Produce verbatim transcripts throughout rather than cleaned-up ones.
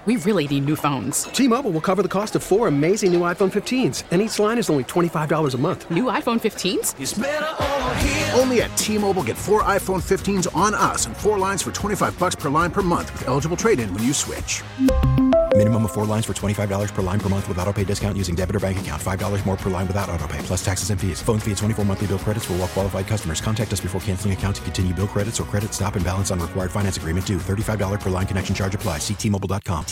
We really need new phones. T-Mobile will cover the cost of four amazing new iPhone fifteens, and each line is only twenty-five dollars a month. New iPhone fifteens? It's better over here. Only at T-Mobile, get four iPhone fifteens on us and four lines for twenty-five dollars per line per month with eligible trade-in when you switch. Minimum of four lines for twenty-five dollars per line per month with autopay discount using debit or bank account. five dollars more per line without autopay, plus taxes and fees. Phone fee at twenty-four monthly bill credits for well-qualified customers. Contact us before canceling account to continue bill credits or credit stop and balance on required finance agreement due. thirty-five dollars per line connection charge applies. See T Mobile dot com.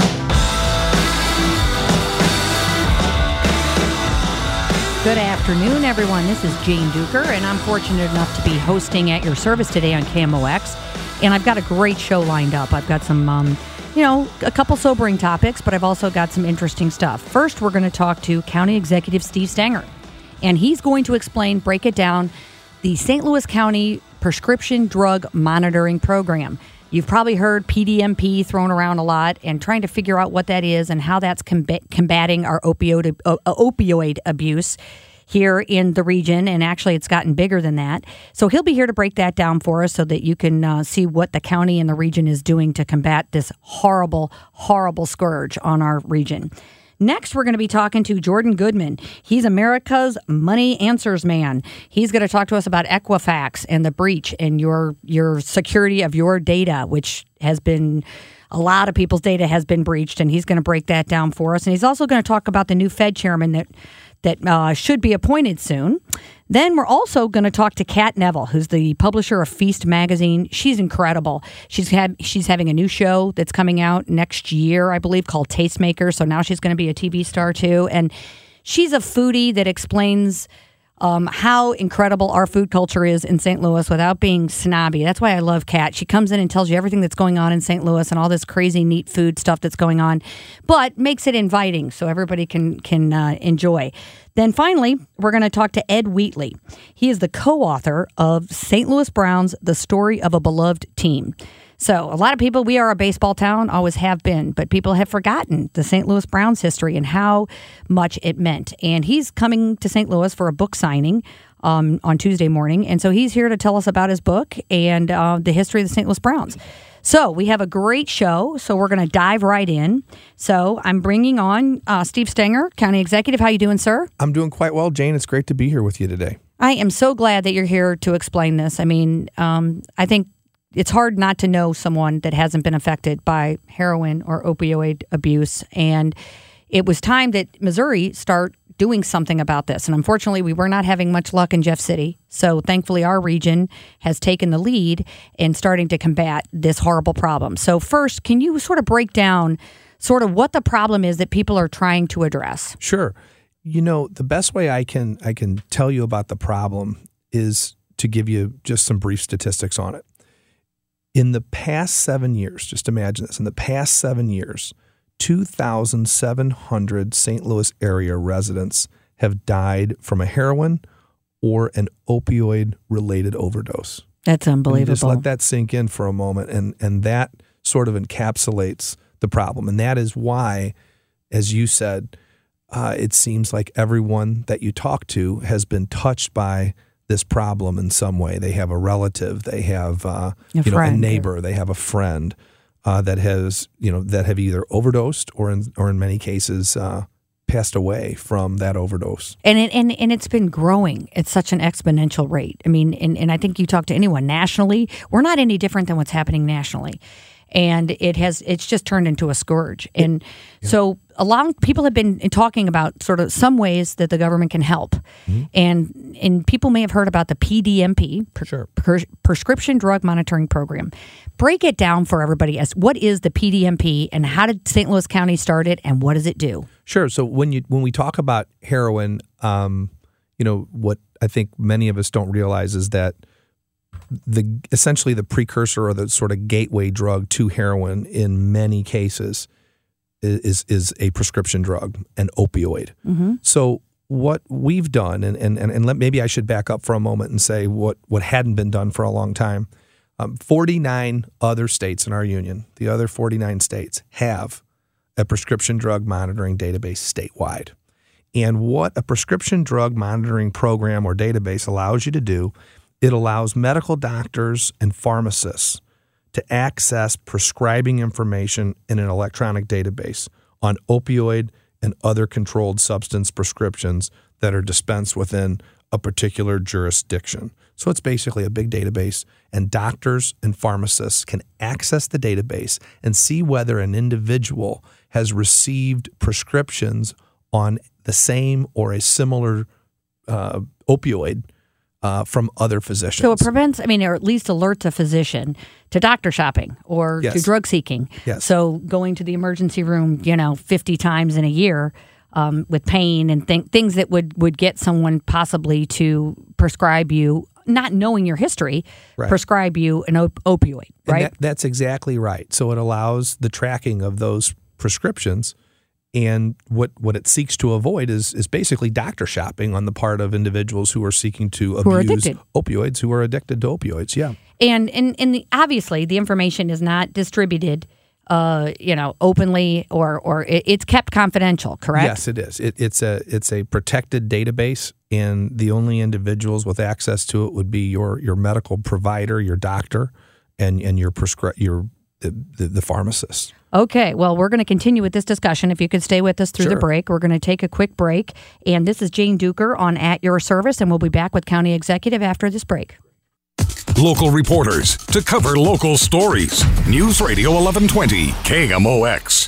Good afternoon, everyone. This is Jane Duker, and I'm fortunate enough to be hosting at your service today on K M O X. And I've got a great show lined up. I've got some, um, you know, a couple sobering topics, but I've also got some interesting stuff. First, we're going to talk to County Executive Steve Stenger, and he's going to explain, break it down, the Saint Louis County Prescription Drug Monitoring Program. You've probably heard P D M P thrown around a lot, and trying to figure out what that is and how that's combat- combating our opioid uh, opioid abuse here in the region. And actually, it's gotten bigger than that. So he'll be here to break that down for us so that you can uh, see what the county and the region is doing to combat this horrible, horrible scourge on our region. Next, we're going to be talking to Jordan Goodman. He's America's Money Answers man. He's going to talk to us about Equifax and the breach and your your security of your data, which has been, a lot of people's data has been breached, and he's going to break that down for us. And he's also going to talk about the new Fed chairman that that uh, should be appointed soon. Then we're also going to talk to Kat Neville, who's the publisher of Feast magazine. She's incredible. She's had she's having a new show that's coming out next year, I believe, called Tastemaker. So now she's going to be a T V star too. And she's a foodie that explains um, how incredible our food culture is in Saint Louis without being snobby. That's why I love Kat. She comes in and tells you everything that's going on in Saint Louis and all this crazy, neat food stuff that's going on, but makes it inviting so everybody can can uh, enjoy. Then finally, we're going to talk to Ed Wheatley. He is the co-author of Saint Louis Browns, The Story of a Beloved Team. So a lot of people, we are a baseball town, always have been, but people have forgotten the Saint Louis Browns history and how much it meant. And he's coming to Saint Louis for a book signing um, on Tuesday morning. And so he's here to tell us about his book and uh, the history of the Saint Louis Browns. So we have a great show, so we're going to dive right in. So I'm bringing on uh, Steve Stenger, County Executive. How you doing, sir? I'm doing quite well, Jane. It's great to be here with you today. I am so glad that you're here to explain this. I mean, um, I think it's hard not to know someone that hasn't been affected by heroin or opioid abuse, and it was time that Missouri start doing something about this. And unfortunately, we were not having much luck in Jeff City. So thankfully, our region has taken the lead in starting to combat this horrible problem. So first, can you sort of break down sort of what the problem is that people are trying to address? Sure. You know, the best way I can I can tell you about the problem is to give you just some brief statistics on it. In the past seven years, just imagine this, in the past seven years, two thousand seven hundred Saint Louis area residents have died from a heroin or an opioid-related overdose. That's unbelievable. Just let that sink in for a moment, and, and that sort of encapsulates the problem. And that is why, as you said, uh, it seems like everyone that you talk to has been touched by this problem in some way. They have a relative, they have uh, a, you know, a friend. neighbor, they have a friend. Uh, that has, you know, that have either overdosed or in or in many cases uh, passed away from that overdose. And it, and and it's been growing at such an exponential rate. I mean, and, and I think you talk to anyone nationally, we're not any different than what's happening nationally. And it has it's just turned into a scourge. And yeah. so a lot of people have been talking about sort of some ways that the government can help. Mm-hmm. And and people may have heard about the P D M P, per, sure. per, Prescription Drug Monitoring Program. Break it down for everybody as what is the P D M P and how did Saint Louis County start it and what does it do? Sure. So when you when we talk about heroin, um, you know, what I think many of us don't realize is that the essentially the precursor or the sort of gateway drug to heroin in many cases is is a prescription drug, an opioid. Mm-hmm. So what we've done, and and and let, maybe I should back up for a moment and say what what hadn't been done for a long time. Um, forty-nine other states in our union, the other forty-nine states, have a prescription drug monitoring database statewide. And what a prescription drug monitoring program or database allows you to do, it allows medical doctors and pharmacists to access prescribing information in an electronic database on opioid and other controlled substance prescriptions that are dispensed within a particular jurisdiction. So it's basically a big database, and doctors and pharmacists can access the database and see whether an individual has received prescriptions on the same or a similar uh, opioid uh, from other physicians. So it prevents, I mean, or at least alerts a physician to doctor shopping or Yes. to drug seeking. Yes. So going to the emergency room, you know, fifty times in a year um, with pain and th- things that would, would get someone possibly to prescribe you, not knowing your history, Right. prescribe you an op- opioid, And right? that, that's exactly right. So it allows the tracking of those prescriptions, and what, what it seeks to avoid is is basically doctor shopping on the part of individuals who are seeking to Who are abuse addicted. opioids, who are addicted to opioids. Yeah. And and and the, obviously the information is not distributed, uh, you know, openly or or it, it's kept confidential. Correct? Yes, it is. It, it's a it's a protected database, and the only individuals with access to it would be your your medical provider, your doctor, and and your prescri- your the, the, the pharmacist. Okay. Well, we're going to continue with this discussion. If you could stay with us through the Sure. break, we're going to take a quick break. And this is Jane Duker on At Your Service, and we'll be back with County Executive after this break. Local reporters to cover local stories. News Radio eleven twenty K M O X.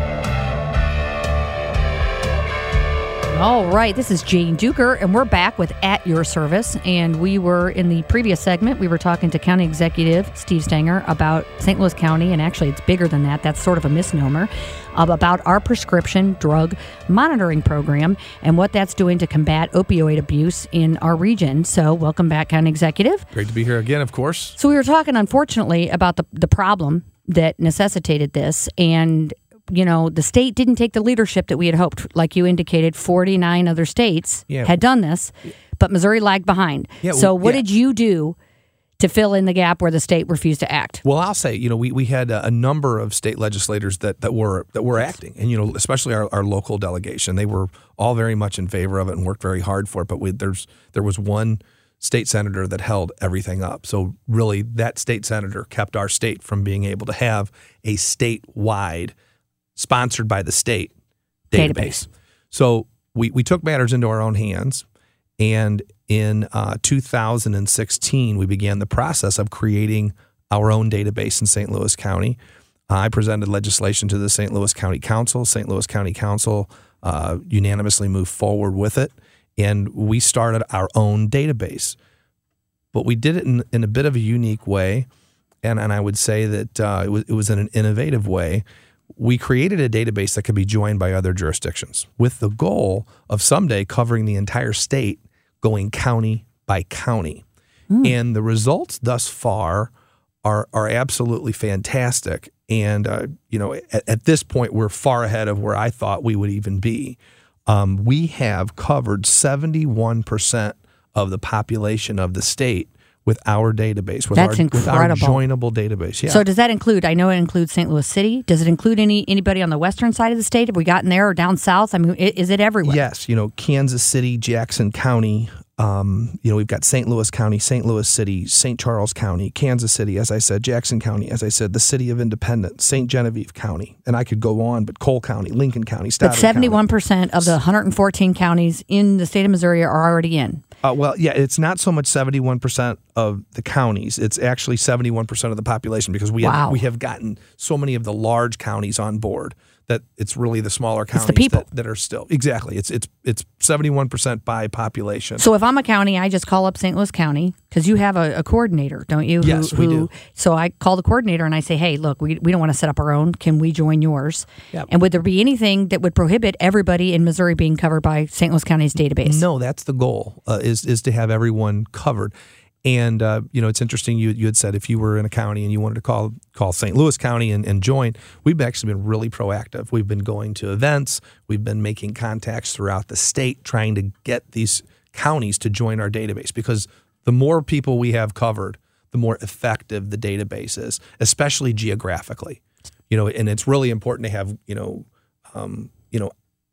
All right, this is Jane Duker, and we're back with At Your Service. And we were, in the previous segment, we were talking to County Executive Steve Stenger about Saint Louis County, and actually it's bigger than that. That's sort of a misnomer, uh, about our prescription drug monitoring program and what that's doing to combat opioid abuse in our region. So welcome back, County Executive. Great to be here again, of course. So we were talking, unfortunately, about the, the problem that necessitated this, and you know, the state didn't take the leadership that we had hoped. Like you indicated, forty-nine other states Yeah. had done this, but Missouri lagged behind. Yeah, so well, what yeah. did you do to fill in the gap where the state refused to act? Well, I'll say, you know, we, we had a, a number of state legislators that, that were that were acting, and you know, especially our, our local delegation. They were all very much in favor of it and worked very hard for it. But we, there's there was one state senator that held everything up. So really, that state senator kept our state from being able to have a statewide, sponsored by the state database. Database. So we, we took matters into our own hands, and in uh, two thousand sixteen, we began the process of creating our own database in Saint Louis County. Uh, I presented legislation to the Saint Louis County Council. Saint Louis County Council uh, unanimously moved forward with it, and we started our own database. But we did it in, in a bit of a unique way, and, and I would say that uh, it was, it was in an innovative way. We created a database that could be joined by other jurisdictions with the goal of someday covering the entire state, going county by county. Mm. And the results thus far are are absolutely fantastic. And, uh, you know, at, at this point, we're far ahead of where I thought we would even be. Um, we have covered seventy-one percent of the population of the state with our database, with, That's our, with our incredible. joinable database. Yeah. So does that include, I know it includes Saint Louis City. Does it include any anybody on the western side of the state? Have we gotten there or down south? I mean, i- is it everywhere? Yes, you know, Kansas City, Jackson County, um, you know, we've got Saint Louis County, Saint Louis City, Saint Charles County, Kansas City, as I said, Jackson County, as I said, the City of Independence, Saint Genevieve County, and I could go on, but Cole County, Lincoln County, But Stoughton seventy-one County. percent of the one hundred fourteen counties in the state of Missouri are already in. Uh, well, yeah, it's not so much seventy-one percent of the counties. It's actually seventy-one percent of the population, because we Wow. have we have gotten so many of the large counties on board that it's really the smaller counties the people. That, that are still exactly. It's it's it's seventy-one percent by population. So if I'm a county, I just call up Saint Louis County, because you have a, a coordinator, don't you? Who, Yes, we who, do. So I call the coordinator and I say, hey, look, we, we don't want to set up our own. Can we join yours? Yep. And would there be anything that would prohibit everybody in Missouri being covered by Saint Louis County's database? No, that's the goal, uh, is is to have everyone covered. And, uh, you know, it's interesting, you you had said if you were in a county and you wanted to call call Saint Louis County and, and join, we've actually been really proactive. We've been going to events. We've been making contacts throughout the state, trying to get these counties to join our database, because the more people we have covered, the more effective the database is, especially geographically. You know, and it's really important to have, you know, um, you know,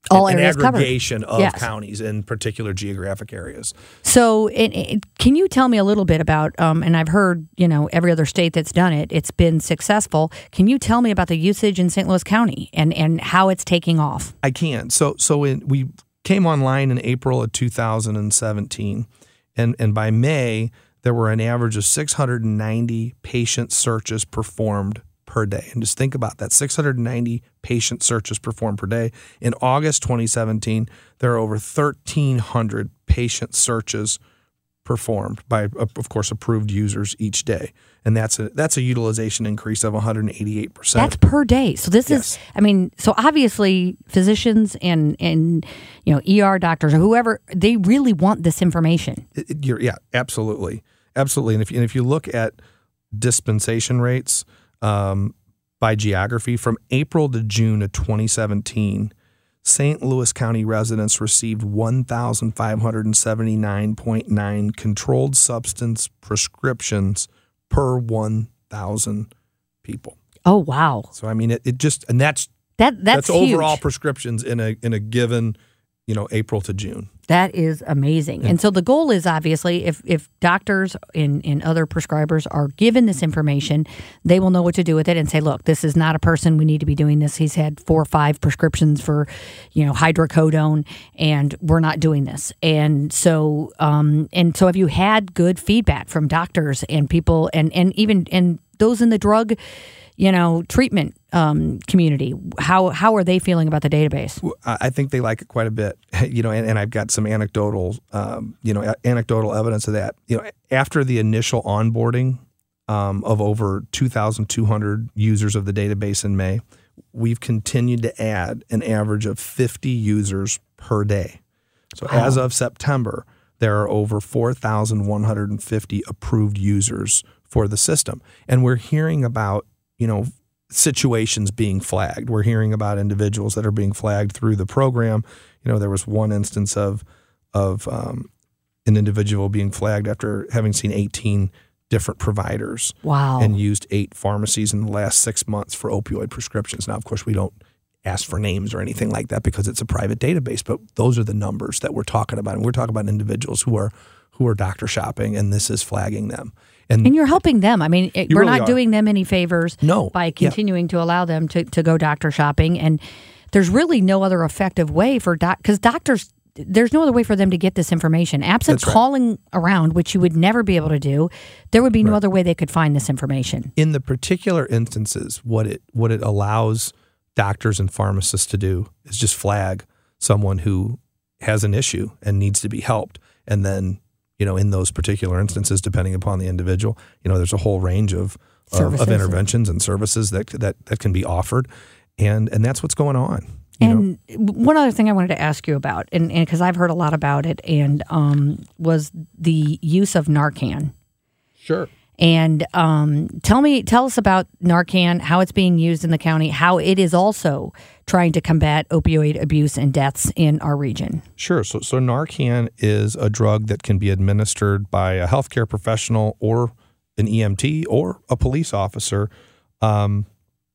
All an, areas an aggregation covered. of Yes. counties in particular geographic areas. So, it, it, can you tell me a little bit about? Um, and I've heard, you know, every other state that's done it, it's been successful. Can you tell me about the usage in Saint Louis County and, and how it's taking off? I can. So, so in, we came online in April of two thousand seventeen, and and by May there were an average of six hundred ninety patient searches performed per day. And just think about that, six hundred ninety patient searches performed per day. In August twenty seventeen, there are over thirteen hundred patient searches performed by, of course, approved users each day. And that's a that's a utilization increase of one hundred eighty-eight percent. That's per day. So this Yes. is, I mean, so obviously physicians and, and, you know, E R doctors or whoever, they really want this information. It- it- you're, yeah, absolutely. Absolutely. And if, and if you look at dispensation rates um, by geography, from April to June of twenty seventeen, Saint Louis County residents received one thousand five hundred seventy-nine point nine controlled substance prescriptions per one thousand people. Oh, wow. So, I mean, it, it just, and that's, That That's, that's huge. overall prescriptions in a in a given, you know, April to June. That is amazing. And so the goal is obviously if, if doctors and, and other prescribers are given this information, they will know what to do with it and say, look, this is not a person. We need to be doing this. He's had four or five prescriptions for, you know, hydrocodone, and we're not doing this. And so um, and so have you had good feedback from doctors and people and, and even and those in the drug, you know, treatment um, community? How how are they feeling about the database? I I think they like it quite a bit, you know, and, and I've got some anecdotal, um, you know, a- anecdotal evidence of that. You know, after the initial onboarding um, of over two thousand two hundred users of the database in May, we've continued to add an average of fifty users per day. So Wow. as of September, there are over four thousand one hundred fifty approved users for the system. And we're hearing about, you know, situations being flagged. We're hearing about individuals that are being flagged through the program. You know, there was one instance of of um, an individual being flagged after having seen eighteen different providers Wow. and used eight pharmacies in the last six months for opioid prescriptions. Now, of course, we don't ask for names or anything like that because it's a private database, but those are the numbers that we're talking about. And we're talking about individuals who are who are doctor shopping, and this is flagging them. And, And you're helping them. I mean, it, You we're really not are. doing them any favors No. by Yeah. continuing to allow them to, to go doctor shopping. And there's really no other effective way for doc because doctors, there's no other way for them to get this information. Absent That's right. calling around, which you would never be able to do, there would be no Right. other way they could find this information. in the particular instances, what it what it allows doctors and pharmacists to do is just flag someone who has an issue and needs to be helped. And then, you know, in those particular instances, depending upon the individual, you know, there's a whole range of of, Services. of interventions and services that that that can be offered, and and that's what's going on. You know? And one other thing I wanted to ask you about, and because I've heard a lot about it, and um, was the use of Narcan. Sure. And um, tell me, tell us about Narcan, how it's being used in the county, how it is also trying to combat opioid abuse and deaths in our region. Sure. So, so Narcan is a drug that can be administered by a healthcare professional or an E M T or a police officer um,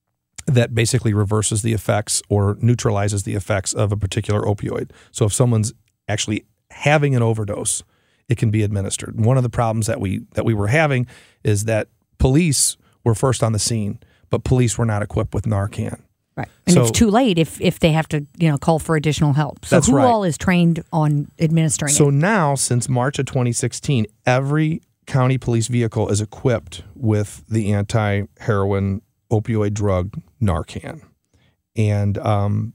that basically reverses the effects or neutralizes the effects of a particular opioid. So if someone's actually having an overdose, it can be administered. And one of the problems that we that we were having is that police were first on the scene, but police were not equipped with Narcan. Right. And So- it's too late if, if they have to, you know, call for additional help. So That's who right. all is trained on administering So it? now, since March of twenty sixteen, every county police vehicle is equipped with the anti-heroin opioid drug Narcan. And um,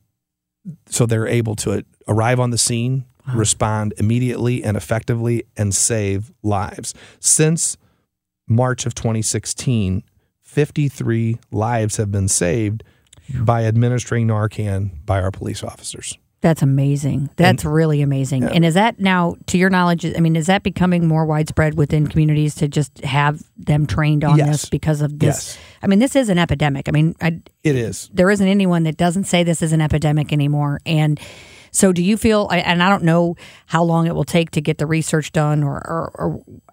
so they're able to arrive on the scene, Wow. respond immediately and effectively, and save lives. Since March of twenty sixteen, fifty-three lives have been saved by administering Narcan by our police officers. That's amazing. That's really amazing. Yeah. And is that now, to your knowledge, I mean, is that becoming more widespread within communities to just have them trained on Yes. this because of this? Yes. I mean, this is an epidemic. I mean, I, It is. there isn't anyone that doesn't say this is an epidemic anymore. And so do you feel, and I don't know how long it will take to get the research done or, or, or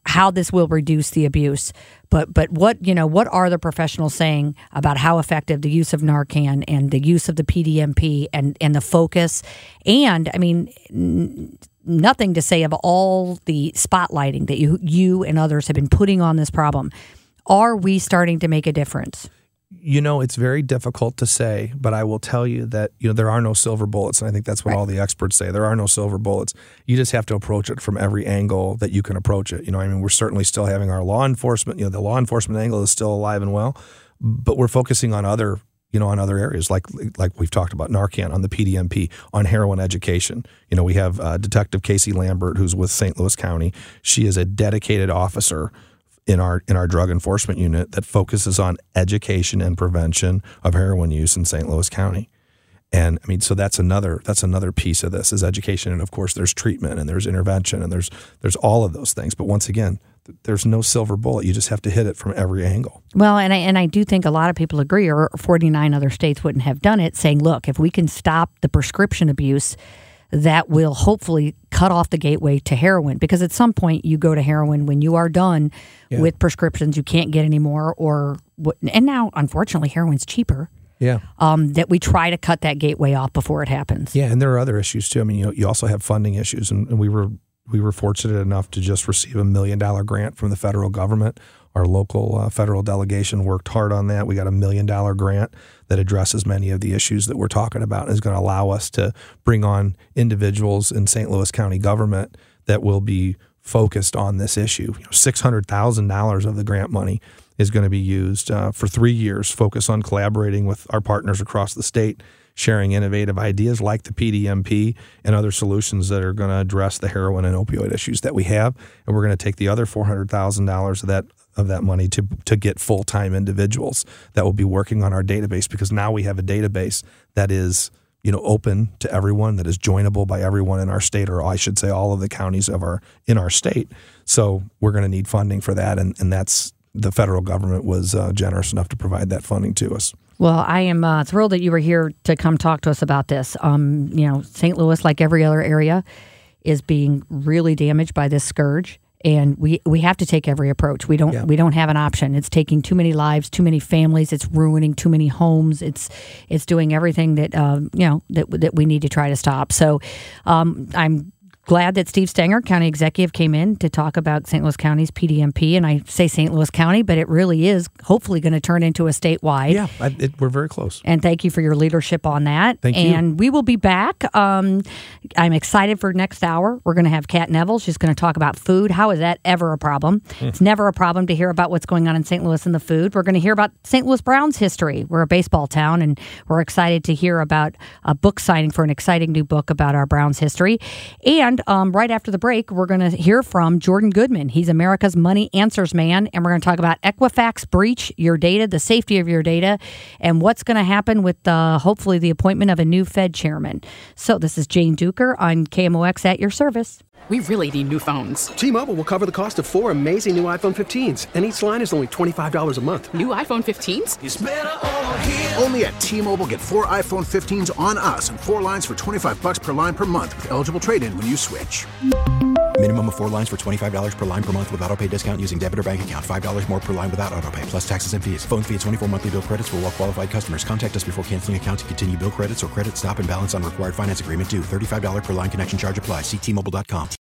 how this will reduce the abuse. But but what you know what are the professionals saying about how effective the use of Narcan and the use of the P D M P and, and the focus? And I mean, n- nothing to say of all the spotlighting that you you and others have been putting on this problem. Are we starting to make a difference? You know, it's very difficult to say, but I will tell you that, you know, there are no silver bullets. And I think that's what right. all the experts say. There are no silver bullets. You just have to approach it from every angle that you can approach it. You know, I mean, we're certainly still having our law enforcement, you know, the law enforcement angle is still alive and well, but we're focusing on other, you know, on other areas like like we've talked about Narcan, on the P D M P, on heroin education. You know, we have uh, Detective Casey Lambert, who's with Saint Louis County. She is a dedicated officer in our in our drug enforcement unit that focuses on education and prevention of heroin use in Saint Louis County. And I mean, so that's another that's another piece of this is education. And of course, there's treatment and there's intervention and there's there's all of those things. But once again, there's no silver bullet. You just have to hit it from every angle. Well, and I and I do think a lot of people agree, or forty-nine other states wouldn't have done it, saying, look, if we can stop the prescription abuse, that will hopefully cut off the gateway to heroin. Because at some point you go to heroin when you are done yeah. with prescriptions you can't get anymore, or and now unfortunately heroin's cheaper. Yeah. Um, that we try to cut that gateway off before it happens. Yeah, and there are other issues too. I mean, you know, you also have funding issues, and, and we were we were fortunate enough to just receive a million dollar grant from the federal government. Our local uh, federal delegation worked hard on that. We got a million dollar grant that addresses many of the issues that we're talking about and is going to allow us to bring on individuals in Saint Louis County government that will be focused on this issue. You know, six hundred thousand dollars of the grant money is going to be used uh, for three years, focus on collaborating with our partners across the state, sharing innovative ideas like the P D M P and other solutions that are going to address the heroin and opioid issues that we have. And we're going to take the other four hundred thousand dollars of that of that money to to get full-time individuals that will be working on our database, because now we have a database that is, you know, open to everyone, that is joinable by everyone in our state, or I should say all of the counties of our in our state. So we're going to need funding for that, and, and that's the federal government was uh, generous enough to provide that funding to us. Well, I am uh, thrilled that you were here to come talk to us about this. Um, you know, Saint Louis, like every other area, is being really damaged by this scourge. And we, we have to take every approach. We don't yeah. we don't have an option. It's taking too many lives, too many families. It's ruining too many homes. It's it's doing everything that uh, you know that that we need to try to stop. So um, I'm glad that Steve Stenger, county executive, came in to talk about Saint Louis County's P D M P. And I say Saint Louis County, but it really is hopefully going to turn into a statewide. Yeah, I, it, we're very close. And thank you for your leadership on that. Thank you. And we will be back. Um, I'm excited for next hour. We're going to have Kat Neville. She's going to talk about food. How is that ever a problem? Mm. It's never a problem to hear about what's going on in Saint Louis and the food. We're going to hear about Saint Louis Browns history. We're a baseball town, and we're excited to hear about a book signing for an exciting new book about our Browns history. And um, right after the break, we're going to hear from Jordan Goodman. He's America's Money Answers Man, and we're going to talk about Equifax breach, your data, the safety of your data, and what's going to happen with uh, hopefully the appointment of a new Fed chairman. So this is Jane Duker on K M O X at your service. We really need new phones. T-Mobile will cover the cost of four amazing new iPhone fifteens, and each line is only twenty-five dollars a month. New iPhone fifteens? It's better over here. Only at T-Mobile, get four iPhone fifteens on us and four lines for twenty-five bucks per line per month with eligible trade-in when you switch. Minimum of four lines for twenty-five dollars per line per month with autopay discount using debit or bank account. five dollars more per line without autopay, plus taxes and fees. Phone fee at twenty-four monthly bill credits for well-qualified customers. Contact us before canceling account to continue bill credits or credit stop and balance on required finance agreement due. thirty-five dollars per line connection charge applies. See T Mobile dot com.